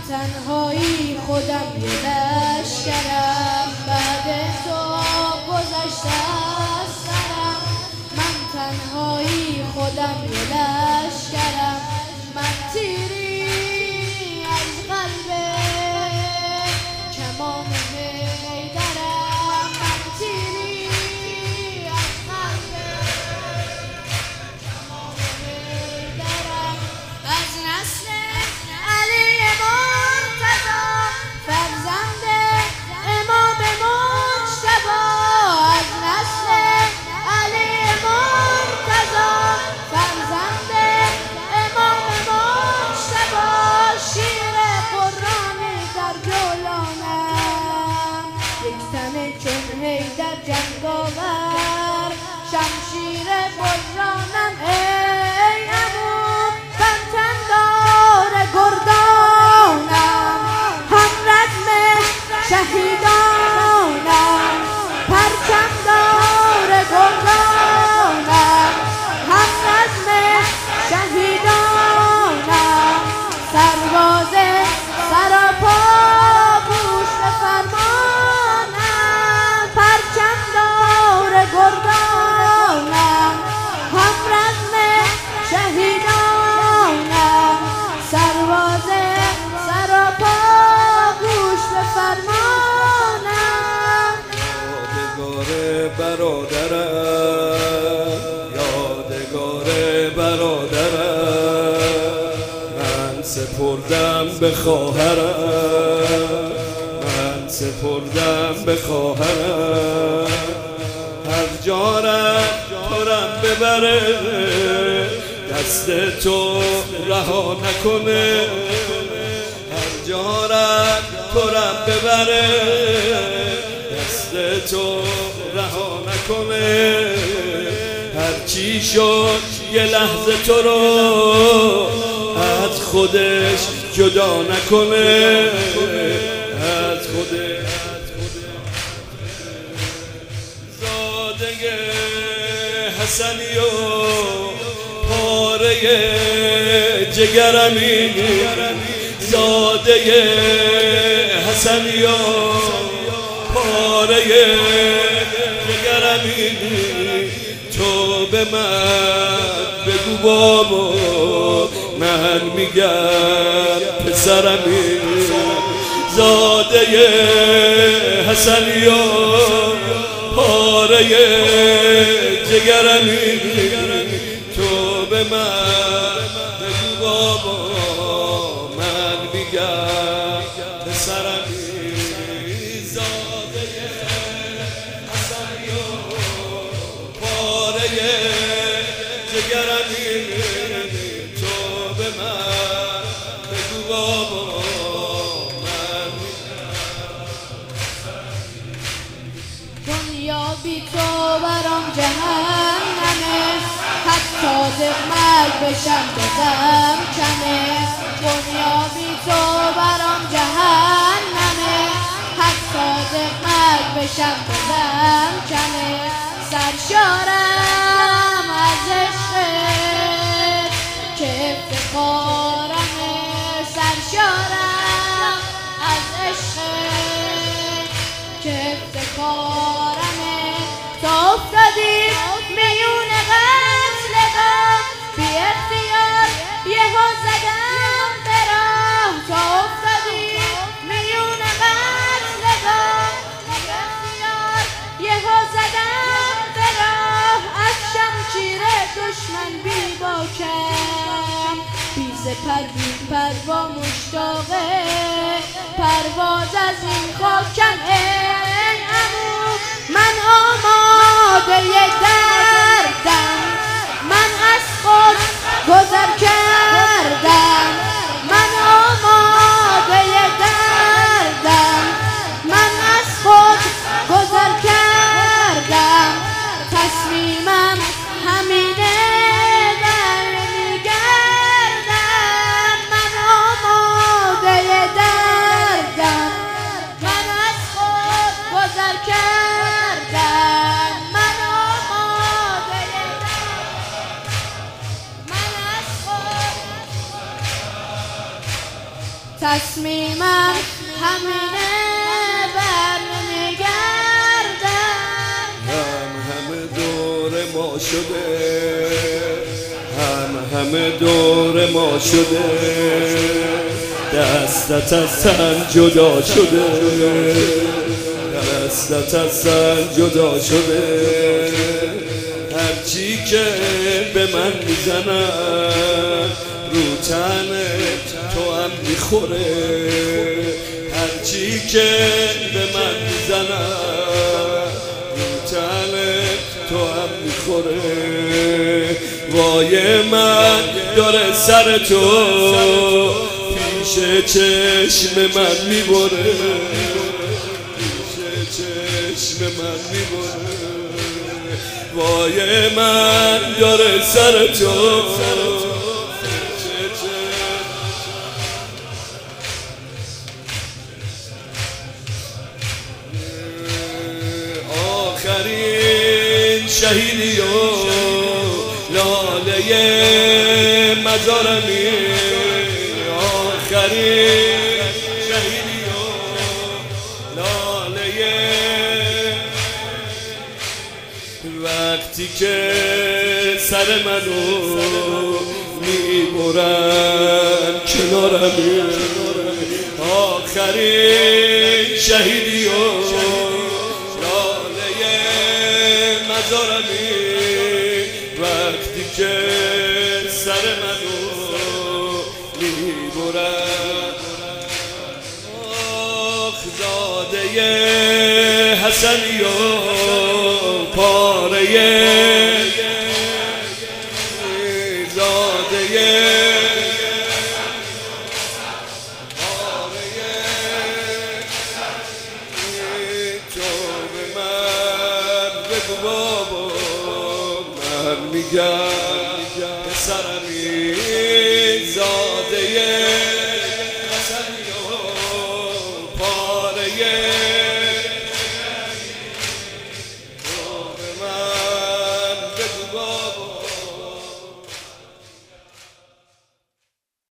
تنهایی خودم یه لشکرم، بعد تو گذشته از سرم. من تنهایی خودم یه لشکرم، من تیری از قلب کمان حیدرم. من تیری از قلب کمان حیدرم. از نسل علی مرتضی فرزند امام مجتبی، از نسل علی مرتضی فرزند امام مجتبی. شیر قرآنی در جولانم، یک تن چون حیدر جنگاور. شمشیر قرآنم ای عمو، بنتندار گردانم، هم رزم شهیدانم. پرچمدار گردانم، هم رزم شهیدانم. سرباز سراپا گوش به فرمانم، پرچمدار گردانم، هم رزم شهیدانم. سرباز سراپا گوش به فرمانم. یادگار برادرم، یادگار برادرم، من سپردم به خواهرم، من سپردم به خواهرم. هر جا رم ببره دست تو رها نکنه، هر جا رم ببره دست تو رها نکنه. هر چی شد یه لحظه تو رو از خودش جدا نکنه، از خودش. زاده حسنی و پاره جگرمی، زاده حسنی و پاره جگرمی. تو به من بگو بابا، من میگم پسرمی. زاده حسنی و پاره جگرمی. تو به من بگو بابا، من میگم پسرمی. زاده حسنی و پاره جگرمی. تو به من بگو بابا، من دنیا بی تو برام جهنمه، حتی دقمک بشم بزم کمه. دنیا بی تو برام جهنمه، حتی دقمک بشم بزم کمه. سرشارم از عشقت که افتخارمه، سرشارم از عشقت که افتخارمه. تو افتادی میون قتلگاه، بی اختیار یهو زدم به راه. تو افتادی میون قتلگاه، بی اختیار یهو زدم به راه. از شمشیر دشمن بی باکم، بی سپر بی پروا مشتاقه. پرواز از این خاکم ای عمو، من آماده دردم. من از خود گذر کردم، من آماده دردم. من از خود گذر کردم، تصمیمم همینه برمیگردم. من آماده دردم، من از خود گذر کردم. من آماده دردم. تصمیمم همینه بر نمیگردم. همه دور ما شده، همه دور ما شده، دستت از تن جدا شده، دستت از تن جدا شده. هرچی که به من میزنن رو تن تو هم میخوره، هرچی که به من میزنن رو تن تو هم میخوره. وای من داره سر تو پیش چشم من میبره، پیش چشم من میبره. وای من داره سر تو آخرین شهیدی و لاله مزارمی، آخرین شهیدی و لاله. وقتی که سر منو میبرن کنارمی، آخرین شهیدی و لاله مزارمی. وقتی که سر منو میبرن، آخ زاده حسنی و پاره زاده پاره تو به من بگو بابا، من میگم پسرمی